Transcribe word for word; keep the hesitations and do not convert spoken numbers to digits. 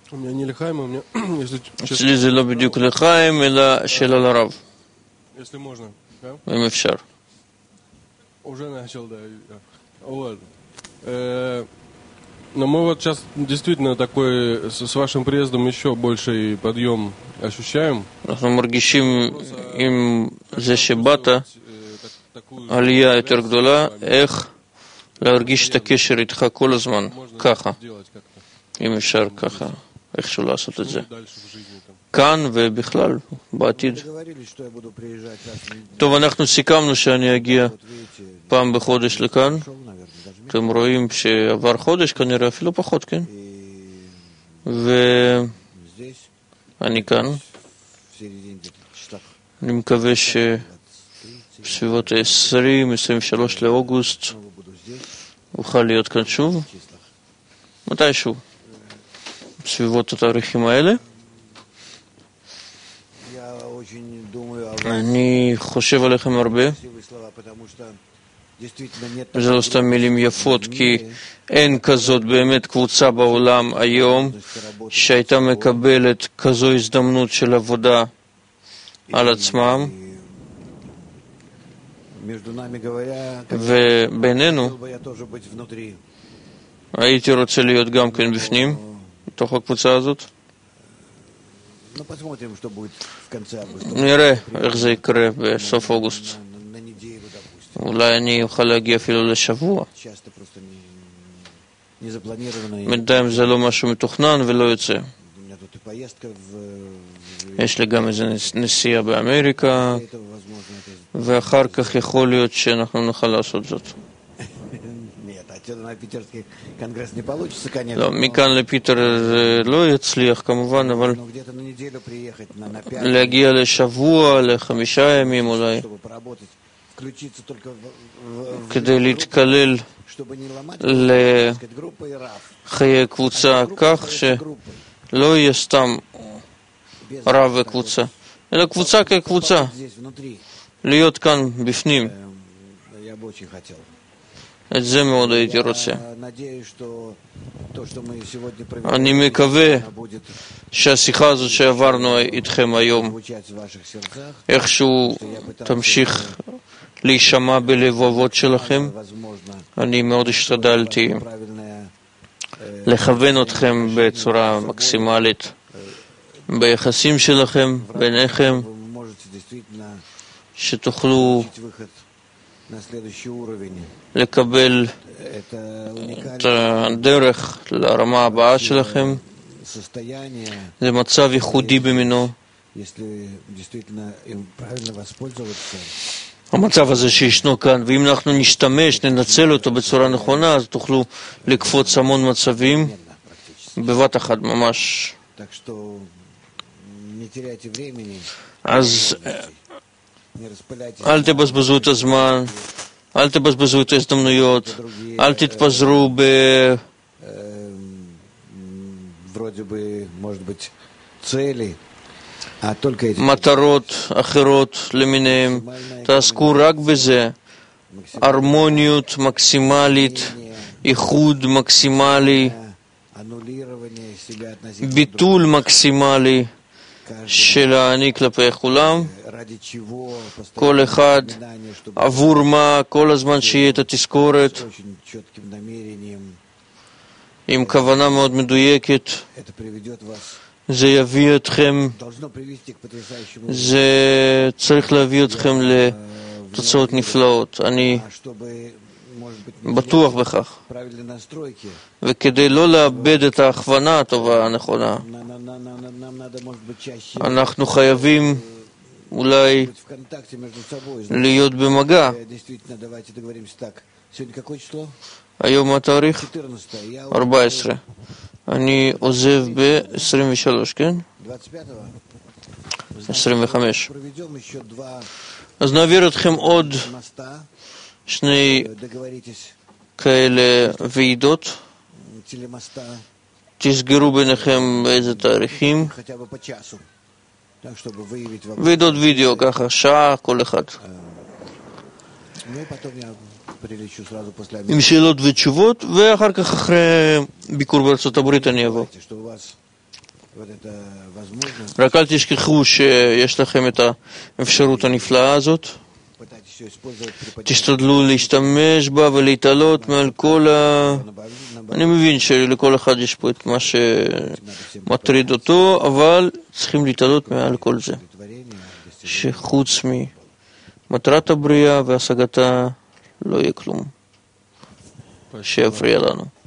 אצלי זה לא בדיוק לחיים, אלא שאלה לרב. אם אפשר. Но мы вот сейчас действительно такой, с вашим приездом еще больший подъем ощущаем. אנחנו מרגישים עם זה שבאת, עלייה יותר גדולה, איך להרגיש את הקשר איתך כל הזמן, ככה. אם אפשר ככה, איכשהו לעשות את זה. כאן ובכלל, בעתיד. טוב, אנחנו סיכמנו שאני אגיע פעם בחודש לכאן. אתם רואים שעבר חודש, כנראה אפילו פחות, כן? ואני כאן. אני מקווה שבסביבות ה-עשרים, עשרים ושלושה לאוגוסט אוכל להיות כאן שוב. מתישהו. בסביבות התאריכים האלה. אני חושב עליכם הרבה. זה לא סתם מילים יפות, כי אין כזאת באמת קבוצה בעולם היום שהייתה מקבלת כזו הזדמנות של עבודה על עצמם. ובינינו הייתי רוצה להיות גם כן בפנים, בתוך הקבוצה הזאת. נראה איך זה יקרה בסוף אוגוסט. אולי אני אוכל להגיע אפילו לשבוע. בינתיים זה לא משהו מתוכנן ולא יוצא. יש לי גם איזה נסיעה באמריקה, ואחר כך יכול להיות שאנחנו נוכל לעשות זאת. לא, מכאן לפיטר זה לא יצליח כמובן, אבל להגיע לשבוע, לחמישה ימים אולי, כדי להתקלל לחיי קבוצה כך שלא יהיה סתם רב וקבוצה, אלא קבוצה כקבוצה, להיות כאן בפנים. את זה מאוד הייתי רוצה. אני מקווה שהשיחה הזאת שעברנו איתכם היום איכשהו תמשיך להישמע בלבבות שלכם. אני מאוד השתדלתי לכוון אתכם בצורה מקסימלית ביחסים שלכם, ביניכם, שתוכלו לקבל את הדרך לרמה הבאה שלכם. זה מצב ייחודי במינו. המצב הזה שישנו כאן, ואם אנחנו נשתמש, ננצל אותו בצורה נכונה, אז תוכלו לקפוץ המון מצבים בבת אחת ממש. אז אל תבזבזו את הזמן, אל תבזבזו את ההזדמנויות, אל תתפזרו במטרות אחרות למיניהם. תעסקו רק בזה. הרמוניות מקסימלית, איחוד מקסימלי, ביטול מקסימלי של האני כלפי כולם, כל אחד עבור מה, כל הזמן שיהיה את התזכורת עם כוונה מאוד מדויקת. זה יביא אתכם, זה צריך להביא אתכם לתוצאות נפלאות. אני בטוח בכך. וכדי לא לאבד את ההכוונה הטובה הנכונה, אנחנו חייבים אולי להיות במגע. היום התאריך? ארבע עשרה. אני עוזב ב-עשרים ושלוש, כן? עשרים וחמש. אז נעביר אתכם עוד שני כאלה ועידות. תסגרו ביניכם באיזה תאריכים. ועידות וידאו, ככה, שעה כל אחד. עם שאלות ותשובות, ואחר כך אחרי ביקור בארצות הברית אני אבוא. רק אל תשכחו שיש לכם את האפשרות הנפלאה הזאת. תשתדלו להשתמש בה ולהתעלות מעל כל ה... אני מבין שלכל אחד יש פה את מה שמטריד אותו, אבל צריכים להתעלות מעל כל זה. שחוץ ממטרת הבריאה והשגתה לא יהיה כלום שיפריע לנו.